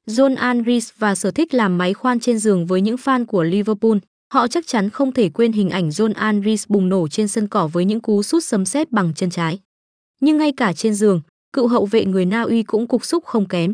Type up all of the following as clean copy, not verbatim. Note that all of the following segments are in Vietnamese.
John Andrews và sở thích làm máy khoan trên giường với những fan của Liverpool. Họ chắc chắn không thể quên hình ảnh John Andrews bùng nổ trên sân cỏ với những cú sút sấm sét bằng chân trái. Nhưng ngay cả trên giường, cựu hậu vệ người Na Uy cũng cục súc không kém.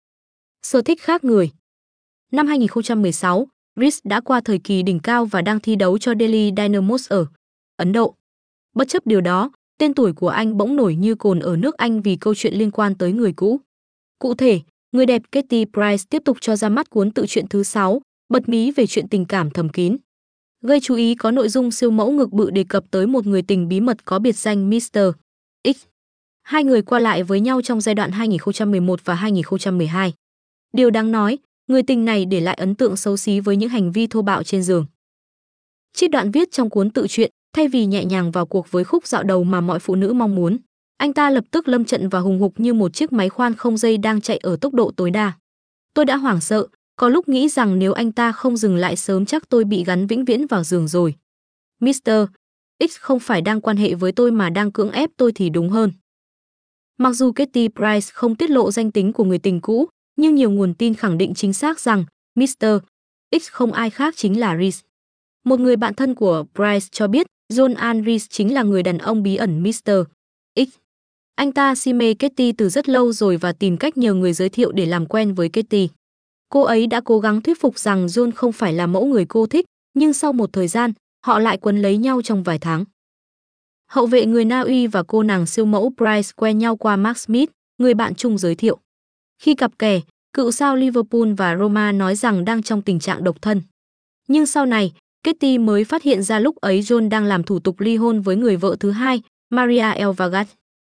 Sở thích khác người. Năm 2016, Reece đã qua thời kỳ đỉnh cao và đang thi đấu cho Delhi Dynamos ở Ấn Độ. Bất chấp điều đó, tên tuổi của anh bỗng nổi như cồn ở nước Anh vì câu chuyện liên quan tới người cũ. Cụ thể, người đẹp Katie Price tiếp tục cho ra mắt cuốn tự truyện thứ 6, bật mí về chuyện tình cảm thầm kín. Gây chú ý có nội dung siêu mẫu ngực bự đề cập tới một người tình bí mật có biệt danh Mr. X. Hai người qua lại với nhau trong giai đoạn 2011 và 2012. Điều đáng nói, người tình này để lại ấn tượng xấu xí với những hành vi thô bạo trên giường. Trích đoạn viết trong cuốn tự truyện, thay vì nhẹ nhàng vào cuộc với khúc dạo đầu mà mọi phụ nữ mong muốn, anh ta lập tức lâm trận và hùng hục như một chiếc máy khoan không dây đang chạy ở tốc độ tối đa. Tôi đã hoảng sợ, có lúc nghĩ rằng nếu anh ta không dừng lại sớm chắc tôi bị gắn vĩnh viễn vào giường rồi. Mr. X không phải đang quan hệ với tôi mà đang cưỡng ép tôi thì đúng hơn. Mặc dù Katie Price không tiết lộ danh tính của người tình cũ, nhưng nhiều nguồn tin khẳng định chính xác rằng Mr. X không ai khác chính là Reece. Một người bạn thân của Price cho biết John Andrews chính là người đàn ông bí ẩn Mr. X. Anh ta si mê Katie từ rất lâu rồi và tìm cách nhờ người giới thiệu để làm quen với Katie. Cô ấy đã cố gắng thuyết phục rằng John không phải là mẫu người cô thích, nhưng sau một thời gian, họ lại quấn lấy nhau trong vài tháng. Hậu vệ người Na Uy và cô nàng siêu mẫu Price quen nhau qua Mark Smith, người bạn chung giới thiệu. Khi cặp kè, cựu sao Liverpool và Roma nói rằng đang trong tình trạng độc thân. Nhưng sau này, Katie mới phát hiện ra lúc ấy John đang làm thủ tục ly hôn với người vợ thứ hai, Maria Elvagat.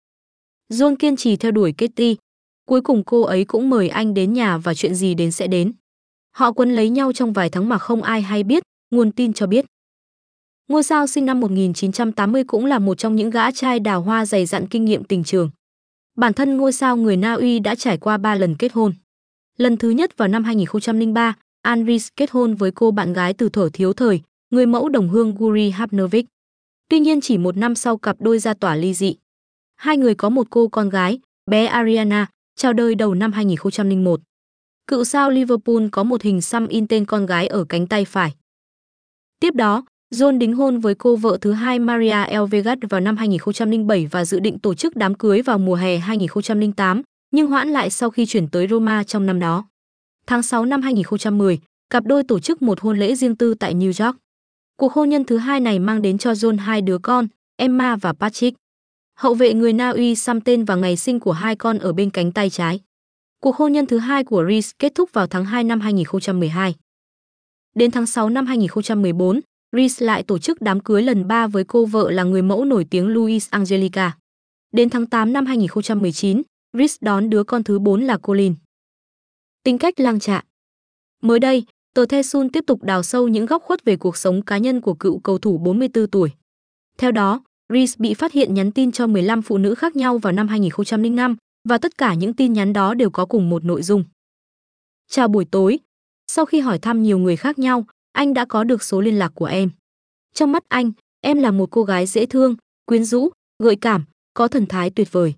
John kiên trì theo đuổi Katie. Cuối cùng cô ấy cũng mời anh đến nhà và chuyện gì đến sẽ đến. Họ quấn lấy nhau trong vài tháng mà không ai hay biết, nguồn tin cho biết. Ngôi sao sinh năm 1980 cũng là một trong những gã trai đào hoa dày dặn kinh nghiệm tình trường. Bản thân ngôi sao người Na Uy đã trải qua 3 lần kết hôn. Lần thứ nhất vào năm 2003, Andrews kết hôn với cô bạn gái từ thuở thiếu thời, người mẫu đồng hương Guri Hapnovic. Tuy nhiên chỉ một năm sau cặp đôi ra tòa ly dị. Hai người có một cô con gái, bé Ariana, chào đời đầu năm 2001. Cựu sao Liverpool có một hình xăm in tên con gái ở cánh tay phải. Tiếp đó, John đính hôn với cô vợ thứ hai Maria Elvegat vào năm 2007 và dự định tổ chức đám cưới vào mùa hè 2008, nhưng hoãn lại sau khi chuyển tới Roma trong năm đó. Tháng 6 năm 2010, cặp đôi tổ chức một hôn lễ riêng tư tại New York. Cuộc hôn nhân thứ hai này mang đến cho John hai đứa con, Emma và Patrick. Hậu vệ người Na Uy xăm tên và ngày sinh của hai con ở bên cánh tay trái. Cuộc hôn nhân thứ hai của Reece kết thúc vào tháng 2 năm 2012. Đến tháng 6 năm 2014, Reece lại tổ chức đám cưới lần 3 với cô vợ là người mẫu nổi tiếng Louise Angelica. Đến tháng 8 năm 2019, Reece đón đứa con thứ 4 là Colin. Tính cách lang chạ. Mới đây, tờ The Sun tiếp tục đào sâu những góc khuất về cuộc sống cá nhân của cựu cầu thủ 44 tuổi. Theo đó, Reece bị phát hiện nhắn tin cho 15 phụ nữ khác nhau vào năm 2005 và tất cả những tin nhắn đó đều có cùng một nội dung. Chào buổi tối. Sau khi hỏi thăm nhiều người khác nhau, anh đã có được số liên lạc của em. Trong mắt anh, em là một cô gái dễ thương, quyến rũ, gợi cảm, có thần thái tuyệt vời.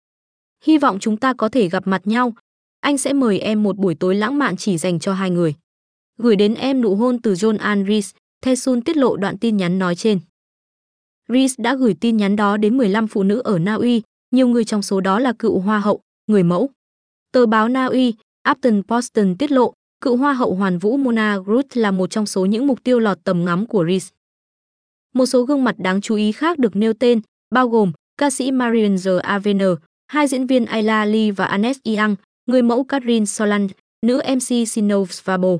Hy vọng chúng ta có thể gặp mặt nhau. Anh sẽ mời em một buổi tối lãng mạn chỉ dành cho hai người. Gửi đến em nụ hôn từ John Andrews, The Sun tiết lộ đoạn tin nhắn nói trên. Reece đã gửi tin nhắn đó đến 15 phụ nữ ở Na Uy, nhiều người trong số đó là cựu hoa hậu, người mẫu. Tờ báo Na Uy, Afton Post tiết lộ, cựu hoa hậu hoàn vũ Mona Groot là một trong số những mục tiêu lọt tầm ngắm của Reece. Một số gương mặt đáng chú ý khác được nêu tên, bao gồm ca sĩ Marion Avenue, hai diễn viên Ayla Lee và Anes Young, người mẫu Catherine Solange, nữ MC Sino Svabo.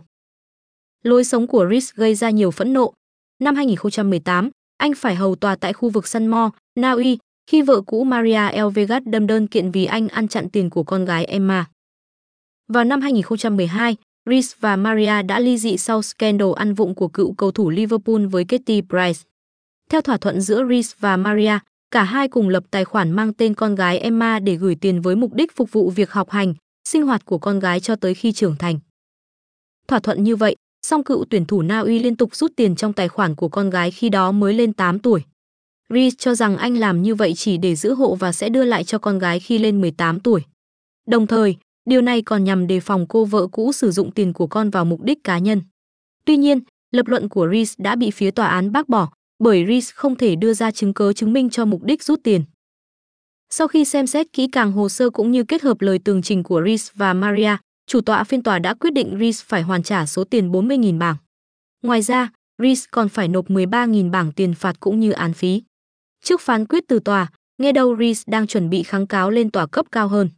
Lối sống của Reece gây ra nhiều phẫn nộ. Năm 2018, anh phải hầu tòa tại khu vực Sunmore, Na Uy, khi vợ cũ Maria Elvegat đâm đơn kiện vì anh ăn chặn tiền của con gái Emma. Vào năm 2012, Reece và Maria đã ly dị sau scandal ăn vụng của cựu cầu thủ Liverpool với Katie Price. Theo thỏa thuận giữa Reece và Maria, cả hai cùng lập tài khoản mang tên con gái Emma để gửi tiền với mục đích phục vụ việc học hành, sinh hoạt của con gái cho tới khi trưởng thành. Thỏa thuận như vậy, song cựu tuyển thủ Na Uy liên tục rút tiền trong tài khoản của con gái khi đó mới lên 8 tuổi. Reece cho rằng anh làm như vậy chỉ để giữ hộ và sẽ đưa lại cho con gái khi lên 18 tuổi. Đồng thời, Điều này còn nhằm đề phòng cô vợ cũ sử dụng tiền của con vào mục đích cá nhân. Tuy nhiên, lập luận của Reese đã bị phía tòa án bác bỏ, bởi Reese không thể đưa ra chứng cớ chứng minh cho mục đích rút tiền. Sau khi xem xét kỹ càng hồ sơ cũng như kết hợp lời tường trình của Reese và Maria, chủ tọa phiên tòa đã quyết định Reese phải hoàn trả số tiền 40.000 bảng. Ngoài ra, Reese còn phải nộp 13.000 bảng tiền phạt cũng như án phí. Trước phán quyết từ tòa, nghe đâu Reese đang chuẩn bị kháng cáo lên tòa cấp cao hơn.